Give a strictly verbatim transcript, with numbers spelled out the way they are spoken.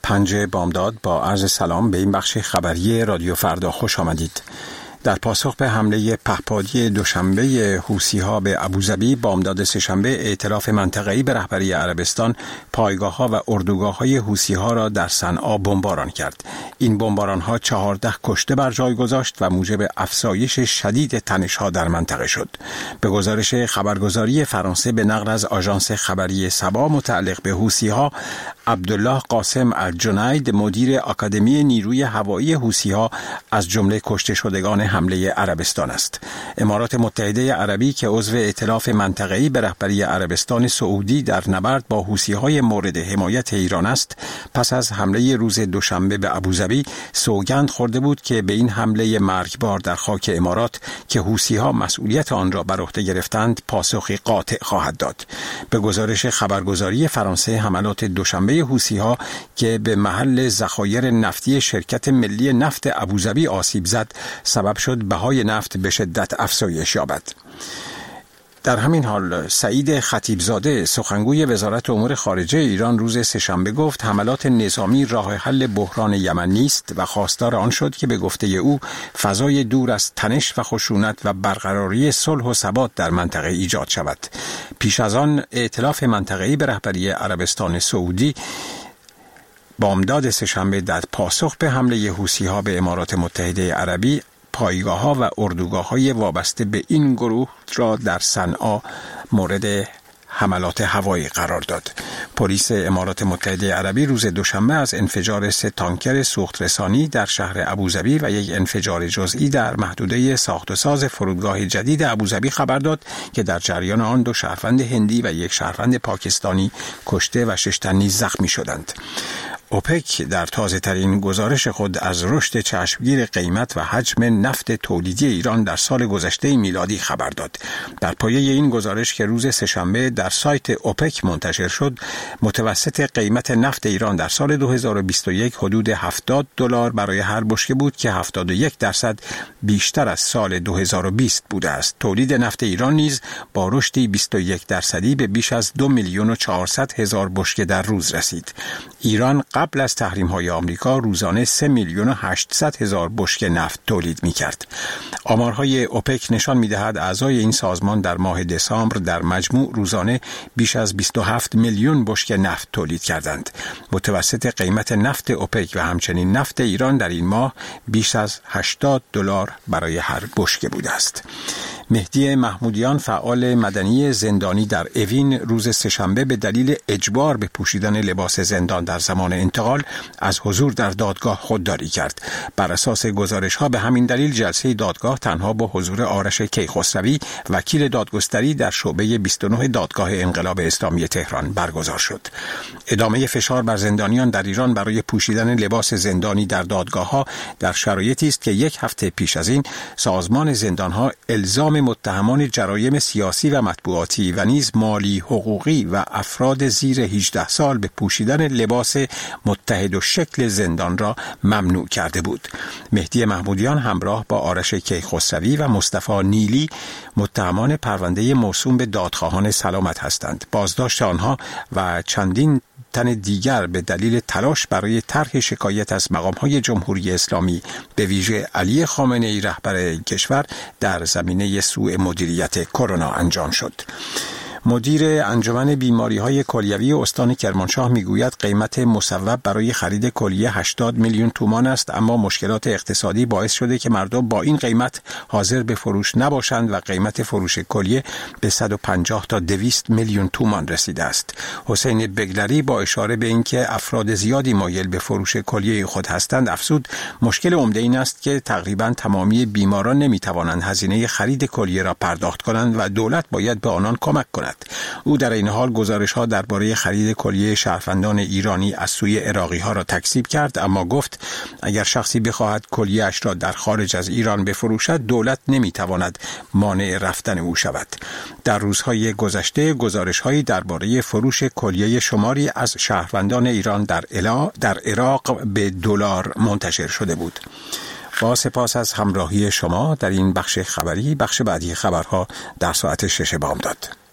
پنج بامداد با عرض سلام به این بخش خبری رادیو فردا خوش آمدید. در پاسخ به حمله پهپادی دوشنبه حوثی‌ها به ابوظبی، بامداد سه‌شنبه ائتلاف منطقه‌ای به رهبری عربستان پایگاه‌ها و اردوگاه‌های حوثی‌ها را در صنعا بمباران کرد. این بمباران‌ها چهارده کشته بر جای گذاشت و موجب افزایش شدید تنش‌ها در منطقه شد. به گزارش خبرگزاری فرانسه به نقل از آژانس خبری سبا متعلق به حوثی‌ها، عبدالله قاسم الجنید، مدیر آکادمی نیروی هوایی حوثی‌ها، از جمله کشته شدگان حمله عربستان است. امارات متحده عربی که عضو ائتلاف منطقه‌ای به رهبری عربستان سعودی در نبرد با حوثی‌های مورد حمایت ایران است، پس از حمله روز دوشنبه به ابوظبی سوگند خورده بود که به این حمله مرگبار در خاک امارات که حوثی‌ها مسئولیت آن را بر عهده گرفتند پاسخی قاطع خواهد داد. به گزارش خبرگزاری فرانسه، حملات دوشنبه حوثی‌ها که به محل ذخایر نفتی شرکت ملی نفت ابوظبی آسیب زد، سبب شد بهای نفت به شدت افزایش یابد. در همین حال سعید خطیبزاده، سخنگوی وزارت امور خارجه ایران، روز سه‌شنبه گفت حملات نظامی راه حل بحران یمن نیست و خواستار آن شد که به گفته او فضای دور از تنش و خشونت و برقراری صلح و ثبات در منطقه ایجاد شود. پیش از آن ائتلاف منطقه‌ای به رهبری عربستان سعودی بامداد سه‌شنبه در پاسخ به حمله حوثی‌ها به امارات متحده عربی پایگاه‌ها و اردوگاه‌های وابسته به این گروه را در صنعا مورد حملات هوایی قرار داد. پلیس امارات متحده عربی روز دوشنبه از انفجار سه تانکر سوخت رسانی در شهر ابوظبی و یک انفجار جزئی در محدوده ساخت و ساز فرودگاه جدید ابوظبی خبر داد که در جریان آن دو شهروند هندی و یک شهروند پاکستانی کشته و شش تن نیز زخمی شدند. اوپک در تازه ترین گزارش خود از رشد چشمگیر قیمت و حجم نفت تولیدی ایران در سال گذشته میلادی خبر داد. در پایه این گزارش که روز سه‌شنبه در سایت اوپک منتشر شد، متوسط قیمت نفت ایران در سال دو هزار و بیست و یک حدود هفتاد دلار برای هر بشکه بود که هفتاد و یک درصد بیشتر از سال دو هزار و بیست بوده است. تولید نفت ایران نیز با رشدی بیست و یک درصدی به بیش از دو میلیون و چهارصد هزار بشکه در روز رسید. ایران قبل از تحریم‌های آمریکا روزانه سه میلیون و هشتصد هزار بشکه نفت تولید می‌کرد. آمارهای اوپک نشان می‌دهد اعضای این سازمان در ماه دسامبر در مجموع روزانه بیش از بیست و هفت میلیون بشکه نفت تولید کردند. متوسط قیمت نفت اوپک و همچنین نفت ایران در این ماه بیش از هشتاد دلار برای هر بشکه بوده است. مهدی محمودیان، فعال مدنی زندانی در اوین، روز سه‌شنبه به دلیل اجبار به پوشیدن لباس زندان در زمان انتقال از حضور در دادگاه خودداری کرد. بر اساس گزارش‌ها به همین دلیل جلسه دادگاه تنها با حضور آرش کیخسروی، وکیل دادگستری در شعبه بیست و نه دادگاه انقلاب اسلامی تهران برگزار شد. ادامه فشار بر زندانیان در ایران برای پوشیدن لباس زندانی در دادگاه‌ها در شرایطی است که یک هفته پیش از این سازمان زندان‌ها الزام متهمان جرایم سیاسی و مطبوعاتی و نیز مالی، حقوقی و افراد زیر هجده سال به پوشیدن لباس متحد و شکل زندان را ممنوع کرده بود. مهدی محمودیان همراه با آرش کیخسروی و مصطفی نیلی متهمان پرونده موسوم به دادخواهان سلامت هستند. بازداشت آنها و چندین تن دیگر به دلیل تلاش برای طرح شکایت از مقام‌های جمهوری اسلامی، به ویژه علی خامنه‌ای رهبر کشور، در زمینه سوء مدیریت کرونا انجام شد. مدیر انجمن بیماری‌های کلیوی استان کرمانشاه میگوید قیمت مصوب برای خرید کلیه هشتاد میلیون تومان است، اما مشکلات اقتصادی باعث شده که مردم با این قیمت حاضر به فروش نباشند و قیمت فروش کلیه به صد و پنجاه تا دویست میلیون تومان رسیده است. حسین بگلری با اشاره به اینکه افراد زیادی مایل به فروش کلیه خود هستند افزود مشکل عمده این است که تقریباً تمامی بیماران نمی‌توانند هزینه خرید کلیه را پرداخت کنند و دولت باید به آنان کمک کند. او در این حال گزارش‌ها درباره خرید کلیه شهروندان ایرانی از سوی عراقی‌ها را تکذیب کرد، اما گفت اگر شخصی بخواهد کلیه‌اش را در خارج از ایران بفروشد، دولت نمی‌تواند مانع رفتن او شود. در روزهای گذشته گزارش‌هایی درباره فروش کلیه شماری از شهروندان ایران در الا در عراق به دلار منتشر شده بود. با سپاس از همراهی شما در این بخش خبری. بخش بعدی خبرها در ساعت شش بامداد.